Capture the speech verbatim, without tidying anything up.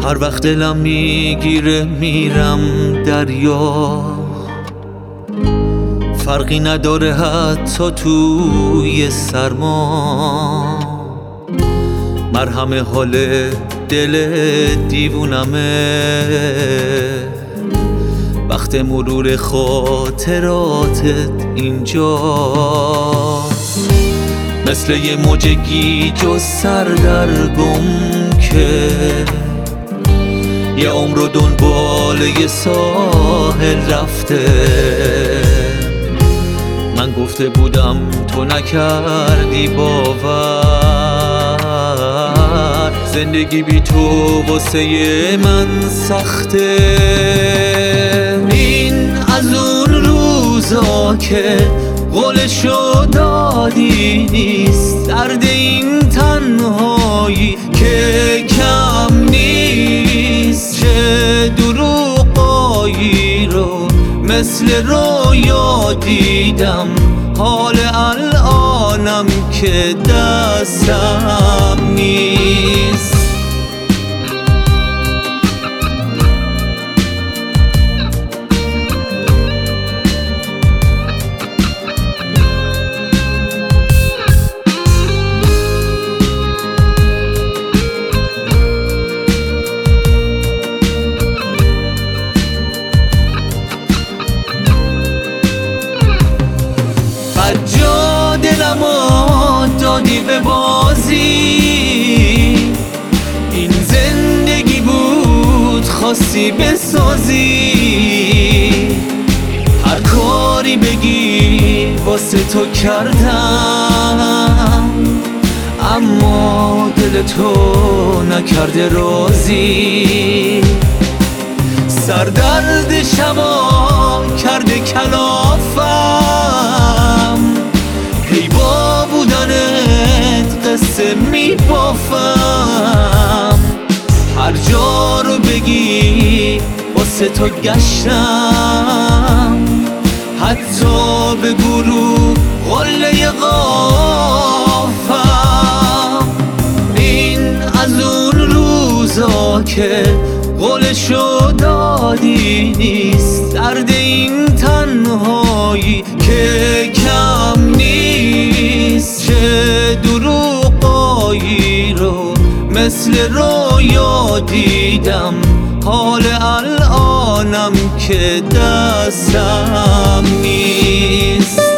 هر وقت دلم میگیره میرم دریا، فرقی نداره حتی توی سرما. مرهم حال دل دیوونمه، وقت مرور خاطراتت اینجاست. مثل یه موج گیج و سردرگم که یه عمر و دنبال یه ساحل رفته. من گفته بودم تو نکردی باور، زندگی بی تو واسه من سخته. این از اون روزا که قولشو دادی نیست، درد این تنهایی که کم نیست. چه دروغایی رو مثل رویا دیدم، حال الانم که دستم نیست. جا دلمو دادی به بازی، این زندگی بود خواستی بسازی. هر کاری بگی واسه تو کردم، اما دل تو نکرده راضی. سردرد شبا کرده کلافم، هی با بودنت قصه میبافم. هر جا رو بگی واسه تو گشتم، حتی به گروه قله قافم. این از اون روزا که قولشو دادی نیست، درد این تنهایی که کم نیست. چه دروغایی رو مثل رویا دیدم، حال الانم که دستم نیست.